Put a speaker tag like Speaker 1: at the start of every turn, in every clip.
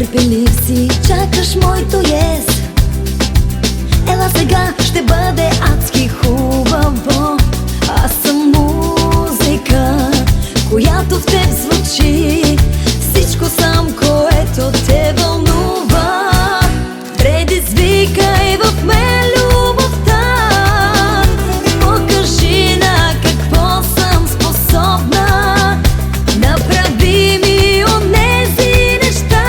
Speaker 1: Търпелив си, чакаш моето yes. Ела сега, ще бъде адски хубаво. Аз съм музика, която в теб звучи. Всичко съм, което те вълнува. Предизвикай в мен любовта. Покажи на какво съм способна. Направи ми онези неща.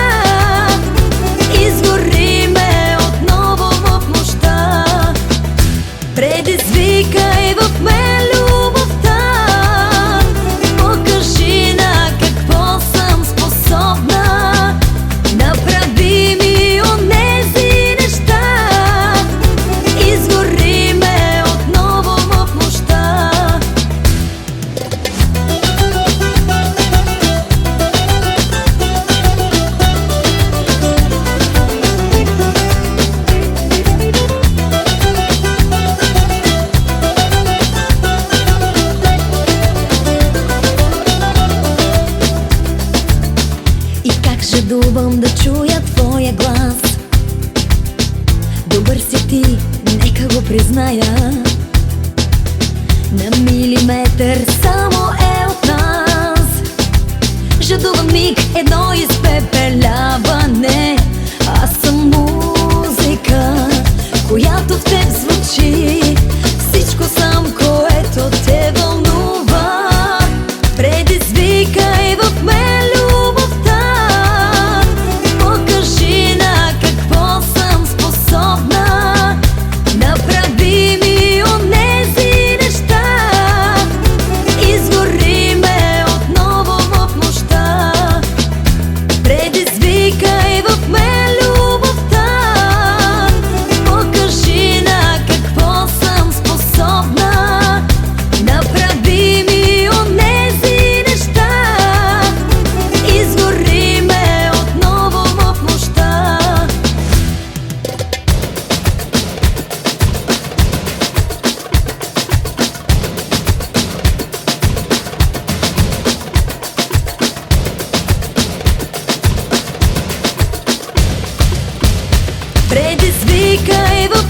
Speaker 1: Изгори ме отново в нощта. Предизвикай в мен любовта. Покажи на какво съм способна. Направи ми онези неща. Изгори ме отново в нощта. И как жадувам да чуя твоя глас. Добър си ти, нека го призная. На милиметър само е от нас. Жадувам миг, едно изпепеляване. Аз съм музика, която в теб звучи. Всичко съм, което те вълнува. Предизвикай в мен любовта. Покажи на какво съм способна. Направи ми онези неща. Изгори ме отново в нощта. Предизвикай в мен любовта. Покажи на какво съм способна. Направи ми онези неща. Изгори ме отново в нощта. Предизвикай в